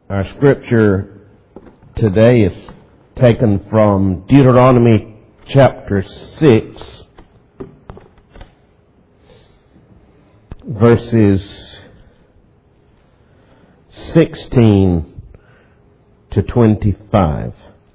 Our scripture today is taken from Deuteronomy chapter 6, verses 16 to 25.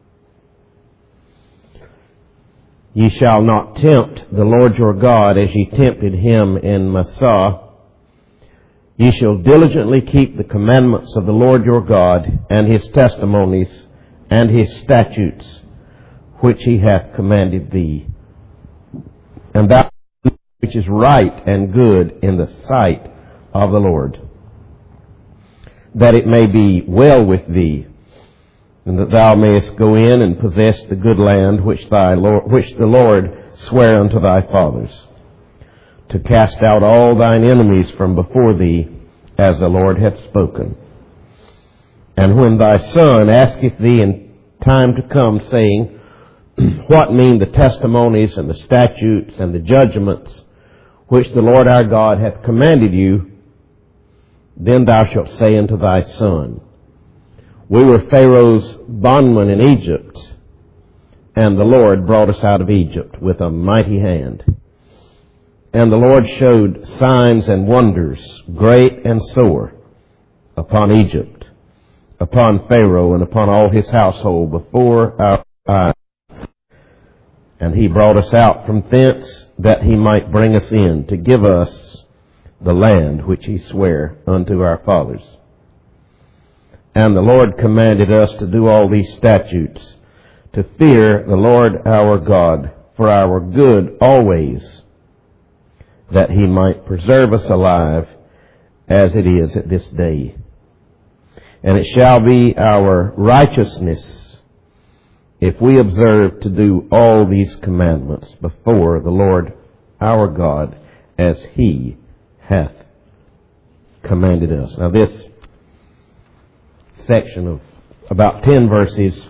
Ye shall not tempt the Lord your God as ye tempted him in Massah. Ye shall diligently keep the commandments of the Lord your God, and his testimonies, and his statutes, which he hath commanded thee. And that which is right and good in the sight of the Lord, that it may be well with thee, and that thou mayest go in and possess the good land which the Lord sware unto thy fathers, to cast out all thine enemies from before thee, as the Lord hath spoken. And when thy son asketh thee in time to come, saying, What mean the testimonies and the statutes and the judgments which the Lord our God hath commanded you? Then thou shalt say unto thy son, We were Pharaoh's bondmen in Egypt, and the Lord brought us out of Egypt with a mighty hand. And the Lord showed signs and wonders, great and sore, upon Egypt, upon Pharaoh, and upon all his household before our eyes. And he brought us out from thence, that he might bring us in, to give us the land which he sware unto our fathers. And the Lord commanded us to do all these statutes, to fear the Lord our God for our good always, that he might preserve us alive as it is at this day. And it shall be our righteousness if we observe to do all these commandments before the Lord our God as he hath commanded us. Now this section of about 10 verses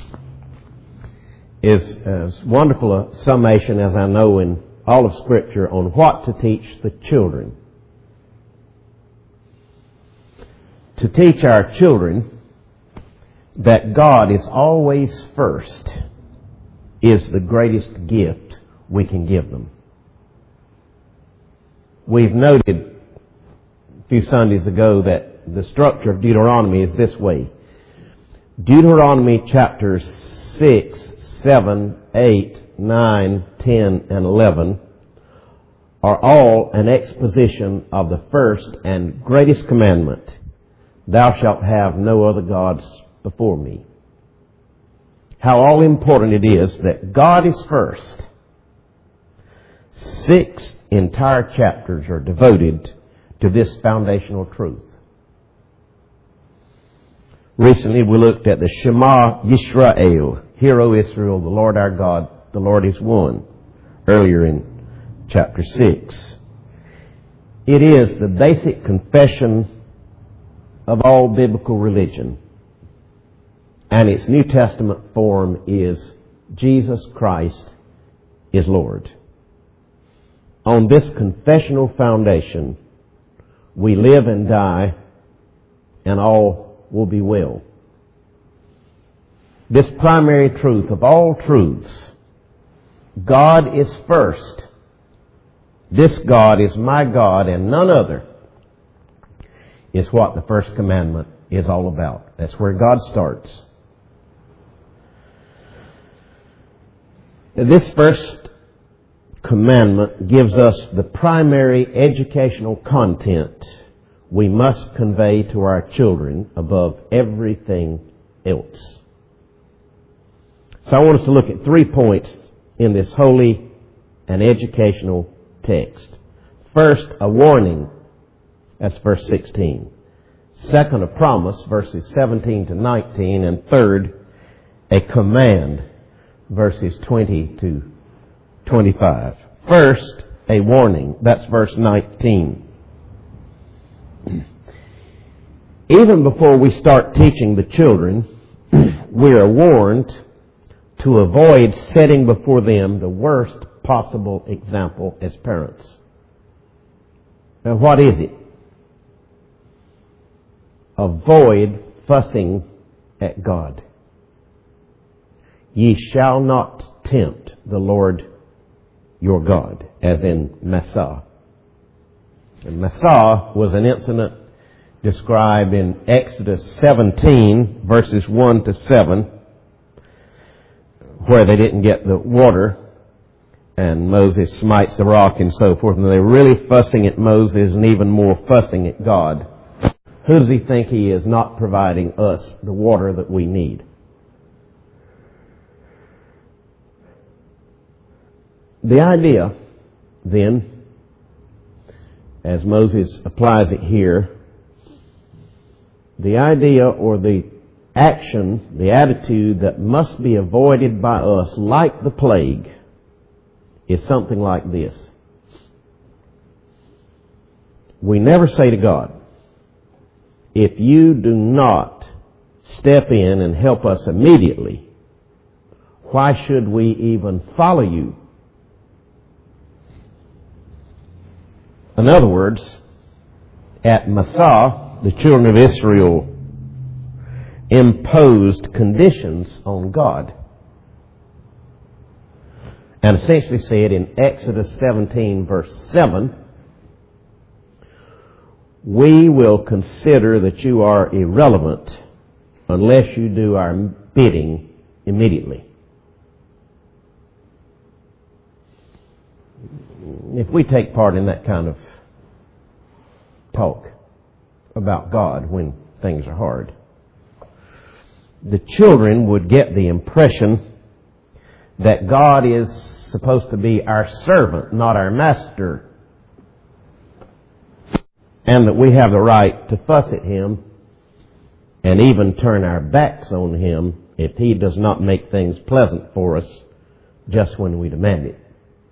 is as wonderful a summation as I know in all of Scripture on what to teach the children. To teach our children that God is always first is the greatest gift we can give them. We've noted a few Sundays ago that the structure of Deuteronomy is this way. Deuteronomy chapters 6, 7, 8, 9, 10, and 11 are all an exposition of the first and greatest commandment, Thou shalt have no other gods before me. How all important it is that God is first. 6 entire chapters are devoted to this foundational truth. Recently we looked at the Shema Yisrael, Hear, O Israel, the Lord our God, the Lord is one, earlier in chapter 6. It is the basic confession of all biblical religion. And its New Testament form is Jesus Christ is Lord. On this confessional foundation, we live and die, and all will be well. This primary truth of all truths, God is first. This God is my God and none other, is what the first commandment is all about. That's where God starts. This first commandment gives us the primary educational content we must convey to our children above everything else. So I want us to look at 3 points in this holy and educational text. First, a warning. That's verse 16. Second, a promise, verses 17 to 19. And third, a command, verses 20 to 25. First, a warning. That's verse 19. Even before we start teaching the children, we are warned to avoid setting before them the worst possible example as parents. Now, what is it? Avoid fussing at God. Ye shall not tempt the Lord your God, as in Massah. And Massah was an incident described in Exodus 17, verses 1 to 7, where they didn't get the water, and Moses smites the rock and so forth, and they're really fussing at Moses and even more fussing at God. Who does he think he is not providing us the water that we need? The idea, then, as Moses applies it here, the idea or the action, the attitude that must be avoided by us, like the plague, is something like this. We never say to God, if you do not step in and help us immediately, why should we even follow you? In other words, at Massah, the children of Israel imposed conditions on God. And essentially said in Exodus 17, verse 7, we will consider that you are irrelevant unless you do our bidding immediately. If we take part in that kind of talk about God when things are hard, the children would get the impression that God is supposed to be our servant, not our master, and that we have the right to fuss at Him and even turn our backs on Him if He does not make things pleasant for us just when we demand it.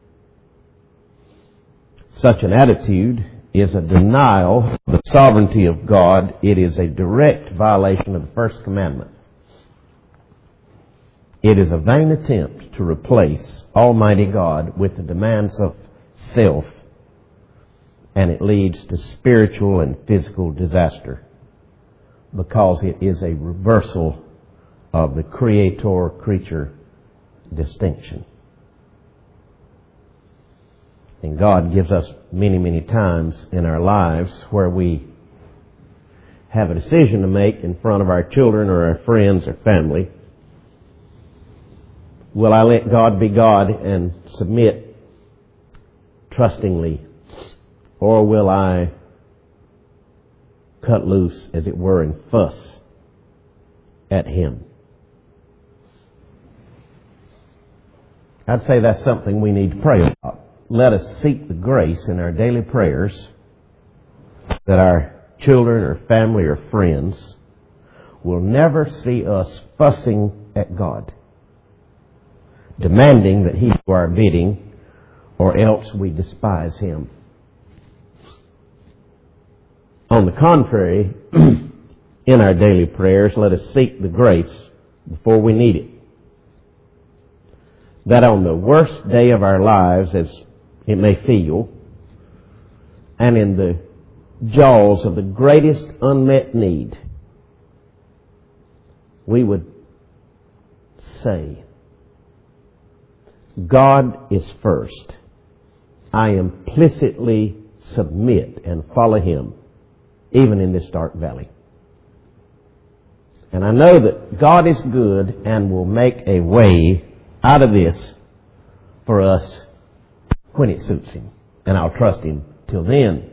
Such an attitude is a denial of the sovereignty of God. It is a direct violation of the first commandment. It is a vain attempt to replace Almighty God with the demands of self, and it leads to spiritual and physical disaster because it is a reversal of the creator-creature distinction. And God gives us many, many times in our lives where we have a decision to make in front of our children or our friends or family. Will I let God be God and submit trustingly? Or will I cut loose, as it were, and fuss at Him? I'd say that's something we need to pray about. Let us seek the grace in our daily prayers that our children or family or friends will never see us fussing at God, demanding that He do our bidding, or else we despise Him. On the contrary, in our daily prayers, let us seek the grace before we need it, that on the worst day of our lives, as it may feel, and in the jaws of the greatest unmet need, we would say, God is first. I implicitly submit and follow Him, even in this dark valley. And I know that God is good and will make a way out of this for us when it suits Him. And I'll trust Him till then.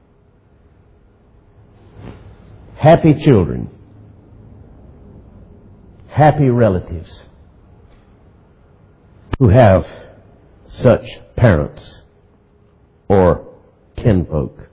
Happy children, happy relatives who have such parents or kinfolk.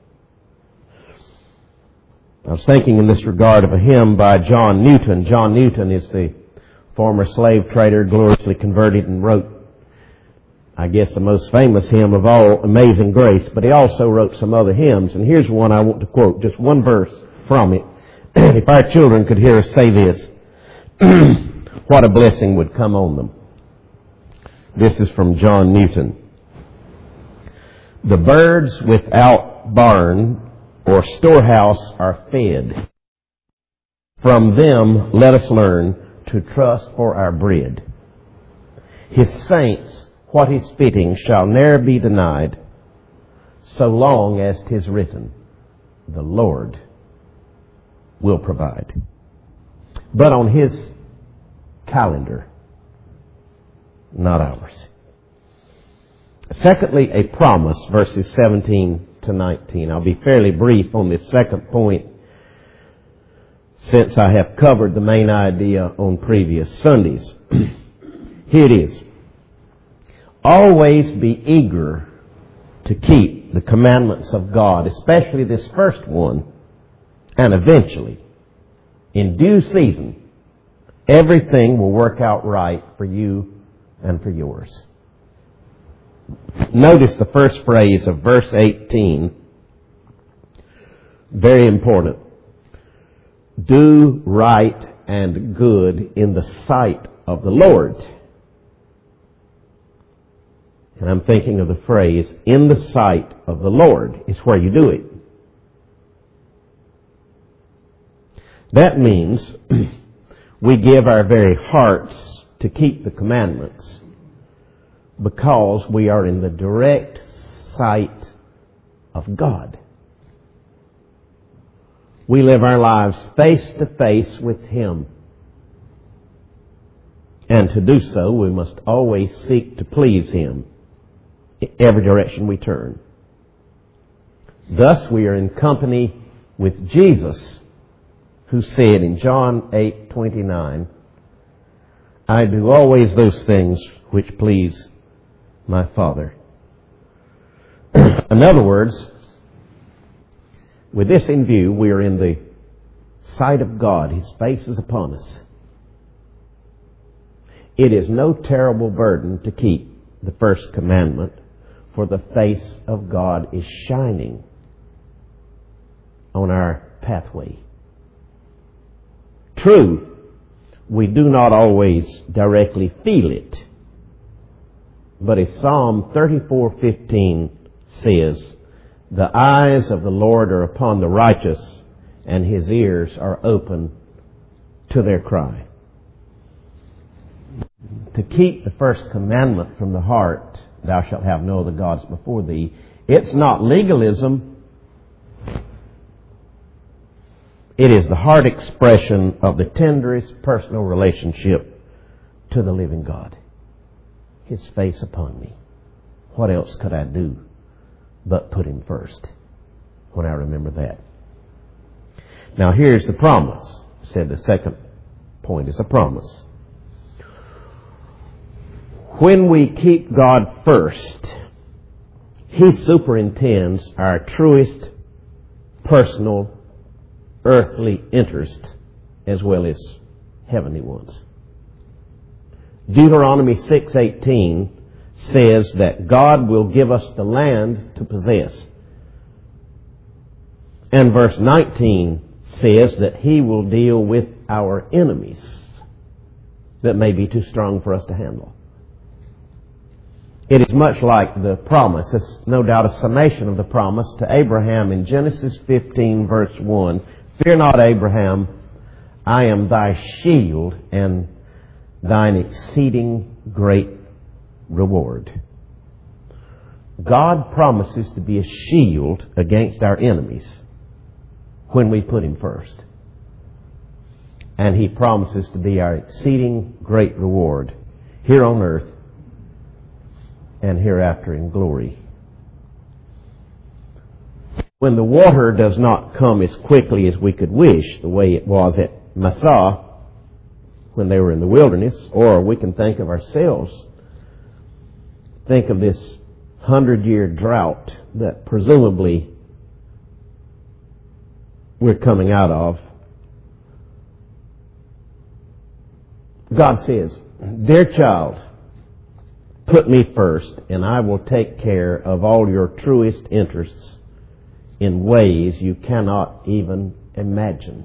I was thinking in this regard of a hymn by John Newton. John Newton is the former slave trader, gloriously converted, and wrote, I guess, the most famous hymn of all, Amazing Grace. But he also wrote some other hymns. And here's one I want to quote, just one verse from it. If our children could hear us say this, what a blessing would come on them. This is from John Newton. The birds without barn or storehouse are fed. From them let us learn to trust for our bread. His saints, what is fitting, shall ne'er be denied, so long as 'tis written, the Lord will provide. But on His calendar, not ours. Secondly, a promise, verses 17 to 19. I'll be fairly brief on this second point, since I have covered the main idea on previous Sundays. Here it is. Always be eager to keep the commandments of God, especially this first one, and eventually, in due season, everything will work out right for you and for yours. Notice the first phrase of verse 18. Very important. Do right and good in the sight of the Lord. And I'm thinking of the phrase, in the sight of the Lord is where you do it. That means we give our very hearts to keep the commandments because we are in the direct sight of God. We live our lives face to face with Him. And to do so, we must always seek to please Him in every direction we turn. Thus, we are in company with Jesus, who said in John 8:29, I do always those things which please my Father. In other words, with this in view, we are in the sight of God. His face is upon us. It is no terrible burden to keep the first commandment, for the face of God is shining on our pathway. True, we do not always directly feel it. But as Psalm 34:15 says, the eyes of the Lord are upon the righteous, and His ears are open to their cry. To keep the first commandment from the heart, thou shalt have no other gods before thee, it's not legalism. It is the heart expression of the tenderest personal relationship to the living God. His face upon me. What else could I do but put Him first when I remember that? Now here's the promise. I said the second point is a promise. When we keep God first, He superintends our truest personal earthly interest as well as heavenly ones. Deuteronomy 6:18 says that God will give us the land to possess. And verse 19 says that He will deal with our enemies that may be too strong for us to handle. It is much like the promise. It's no doubt a summation of the promise to Abraham in Genesis 15 verse 1. Fear not, Abraham, I am thy shield and thine exceeding great reward. God promises to be a shield against our enemies when we put Him first. And He promises to be our exceeding great reward here on earth and hereafter in glory. When the water does not come as quickly as we could wish, the way it was at Massah when they were in the wilderness, or we can think of ourselves, think of this 100-year drought that presumably we're coming out of. God says, dear child, put me first and I will take care of all your truest interests in ways you cannot even imagine.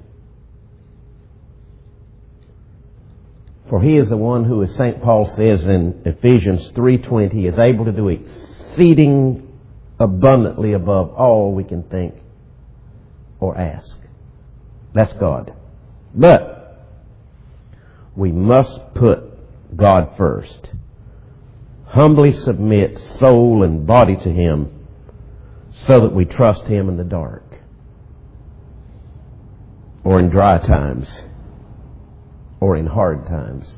For He is the one who, as St. Paul says in Ephesians 3:20, is able to do exceeding abundantly above all we can think or ask. That's God. But we must put God first. Humbly submit soul and body to Him so that we trust Him in the dark or in dry times or in hard times.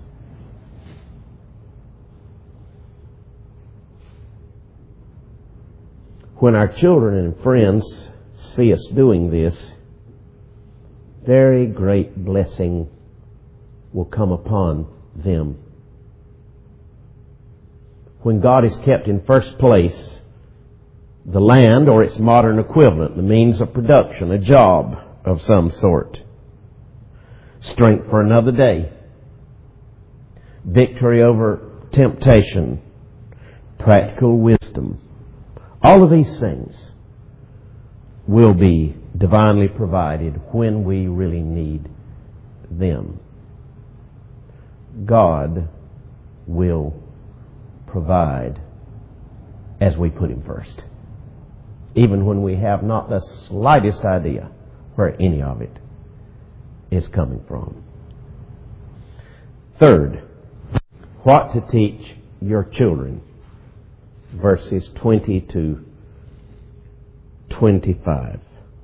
When our children and friends see us doing this, very great blessing will come upon them. When God is kept in first place, the land or its modern equivalent, the means of production, a job of some sort, strength for another day, victory over temptation, practical wisdom, all of these things will be divinely provided when we really need them. God will provide as we put Him first, even when we have not the slightest idea where any of it is coming from. Third, what to teach your children. Verses 20 to 25.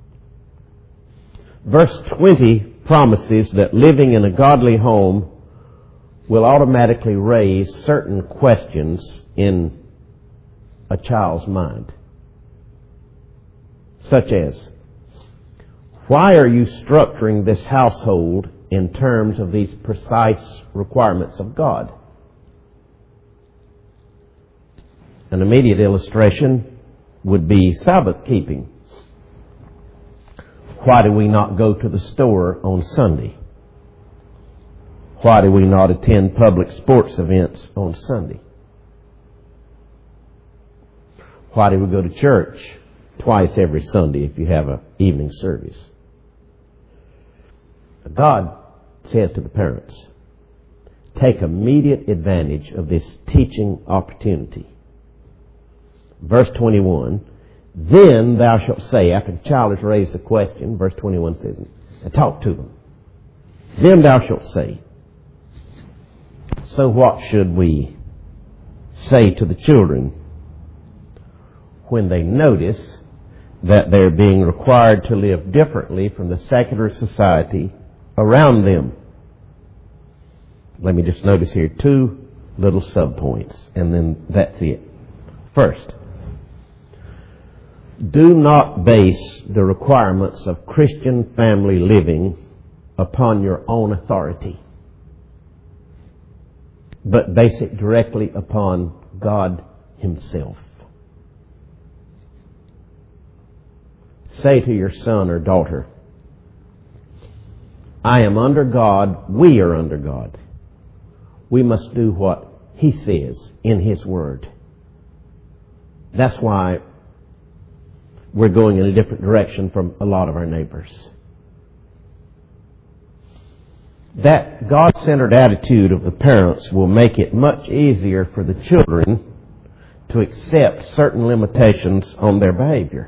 Verse 20 promises that living in a godly home will automatically raise certain questions in a child's mind. Such as, why are you structuring this household in terms of these precise requirements of God? An immediate illustration would be Sabbath keeping. Why do we not go to the store on Sunday? Why do we not attend public sports events on Sunday? Why do we go to church twice every Sunday if you have an evening service? God says to the parents, take immediate advantage of this teaching opportunity. Verse 21, then thou shalt say, after the child has raised a question, verse 21 says, talk to them. Then thou shalt say. So what should we say to the children when they notice that they're being required to live differently from the secular society around them? Let me just notice here 2 little subpoints, and then that's it. First, do not base the requirements of Christian family living upon your own authority, but base it directly upon God Himself. Say to your son or daughter, I am under God, we are under God. We must do what He says in His Word. That's why we're going in a different direction from a lot of our neighbors. That God-centered attitude of the parents will make it much easier for the children to accept certain limitations on their behavior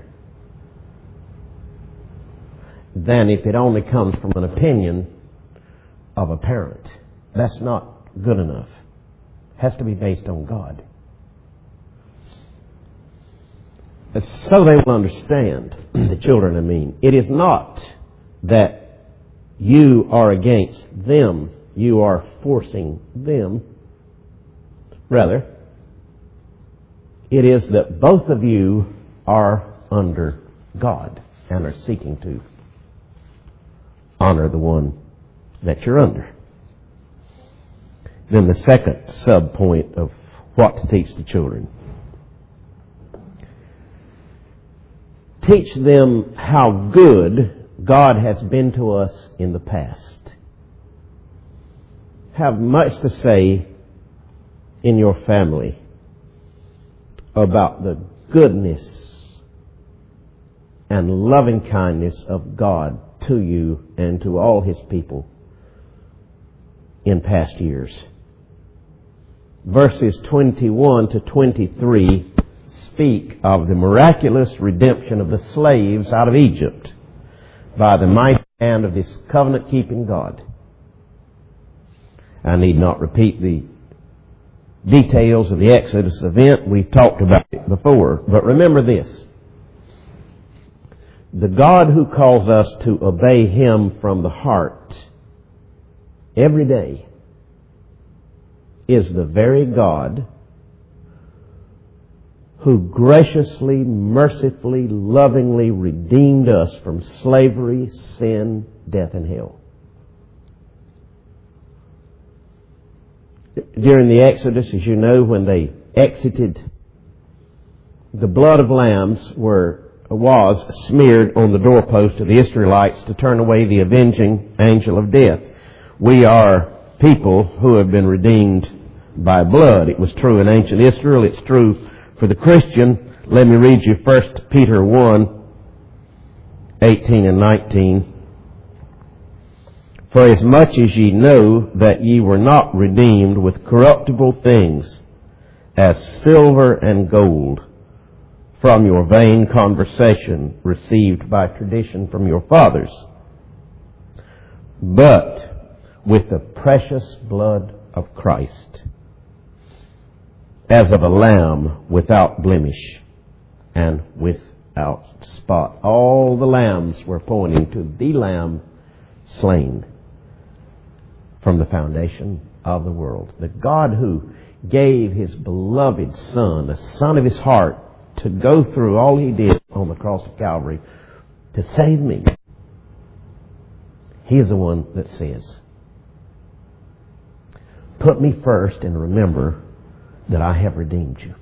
than if it only comes from an opinion of a parent. That's not good enough. It has to be based on God. So they will understand, the children, it is not that you are against them, you are forcing them. Rather, it is that both of you are under God and are seeking to honor the one that you're under. Then the second sub-point of what to teach the children. Teach them how good God has been to us in the past. Have much to say in your family about the goodness and loving kindness of God to you and to all His people in past years. Verses 21 to 23 speak of the miraculous redemption of the slaves out of Egypt by the mighty and of this covenant-keeping God. I need not repeat the details of the Exodus event. We've talked about it before. But remember this. The God who calls us to obey Him from the heart every day is the very God who graciously, mercifully, lovingly redeemed us from slavery, sin, death, and hell. During the Exodus, as you know, when they exited, the blood of lambs was smeared on the doorpost of the Israelites to turn away the avenging angel of death. We are people who have been redeemed by blood. It was true in ancient Israel. It's true for the Christian. Let me read you 1 Peter 1:18 and 19. For as much as ye know that ye were not redeemed with corruptible things, as silver and gold, from your vain conversation received by tradition from your fathers, but with the precious blood of Christ, as of a lamb without blemish and without spot. All the lambs were pointing to the Lamb slain from the foundation of the world. The God who gave His beloved Son, the Son of His heart, to go through all He did on the cross of Calvary to save me. He is the one that says, put me first and remember that I have redeemed you.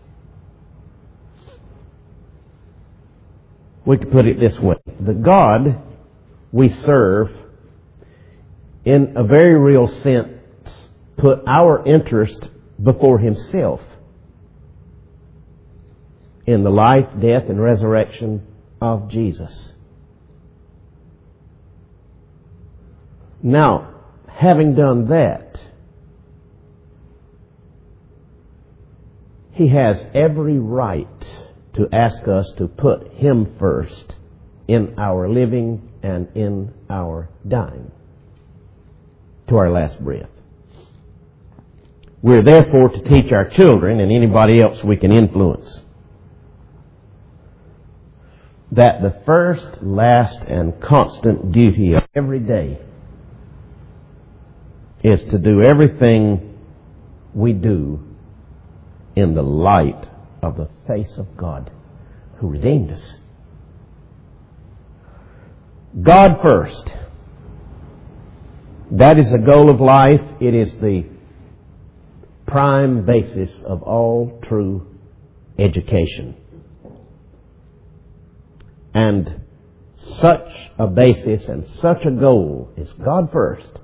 We could put it this way. The God we serve, in a very real sense, put our interest before Himself in the life, death, and resurrection of Jesus. Now, having done that, He has every right to ask us to put Him first in our living and in our dying, to our last breath. We're therefore to teach our children and anybody else we can influence that the first, last, and constant duty of every day is to do everything we do in the light of the face of God who redeemed us. God first. That is the goal of life. It is the prime basis of all true education. And such a basis and such a goal is God first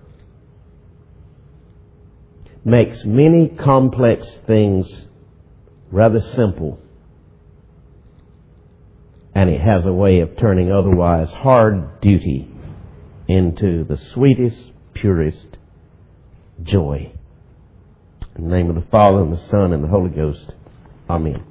makes many complex things rather simple. And it has a way of turning otherwise hard duty into the sweetest, purest joy. In the name of the Father, and the Son, and the Holy Ghost. Amen.